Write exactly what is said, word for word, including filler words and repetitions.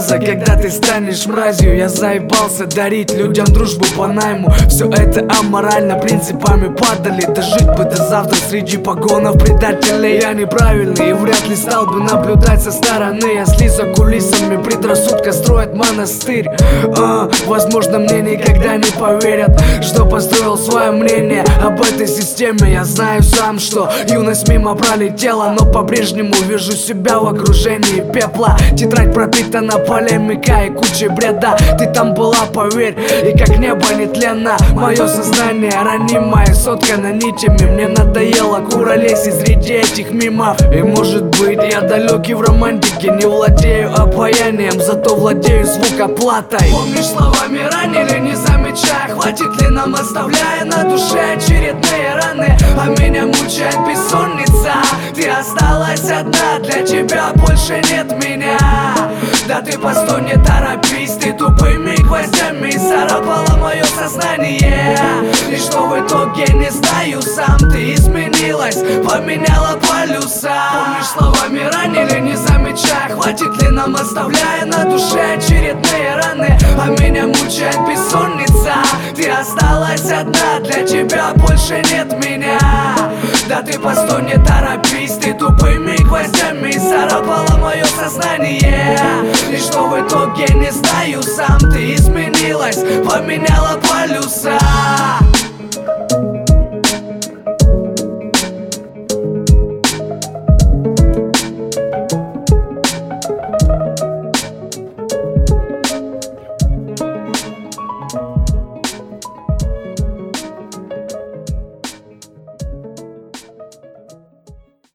фраза: когда ты станешь мразью. Я заебался дарить людям дружбу по найму. Все это аморально, принципами падали. Дожить бы до завтра среди погонов предателей. Я неправильный и вряд ли стал бы наблюдать со стороны, если за кулисами предрассудка строят монастырь. а, Возможно, мне никогда не поверят, что построил свое мнение об этой системе. Я знаю сам, что юность мимо пролетела, но по-прежнему вижу себя в окружении пепла. Тетрадь пропитана полемикой и кучей бреда. Ты там была, поверь, и как небо нетленно. Мое сознание ранимое, соткано нитями. Мне надоело куролесить среди этих мимов. И может быть я далекий в романтике, не владею обаянием, зато владею звукоплатой. Помнишь, словами ранили, не замечая, хватит ли нам, оставляя на душе очередные раны. А меня мучает бессонница. Ты осталась одна, для тебя больше нет меня. Да ты постой, не торопись, ты тупыми гвоздями царапала мое сознание. И что в итоге, не знаю сам. Ты изменилась, поменяла полюса. Помнишь, словами ранили, не замечая, хватит ли нам, оставляя на душе очередные раны. А меня мучает бессонница. Ты осталась одна, для тебя больше нет меня. Да ты постой, не торопись, ты тупыми гвоздями царапала мое сознание. И что в итоге, не знаю сам. Ты изменилась, поменяла полюса.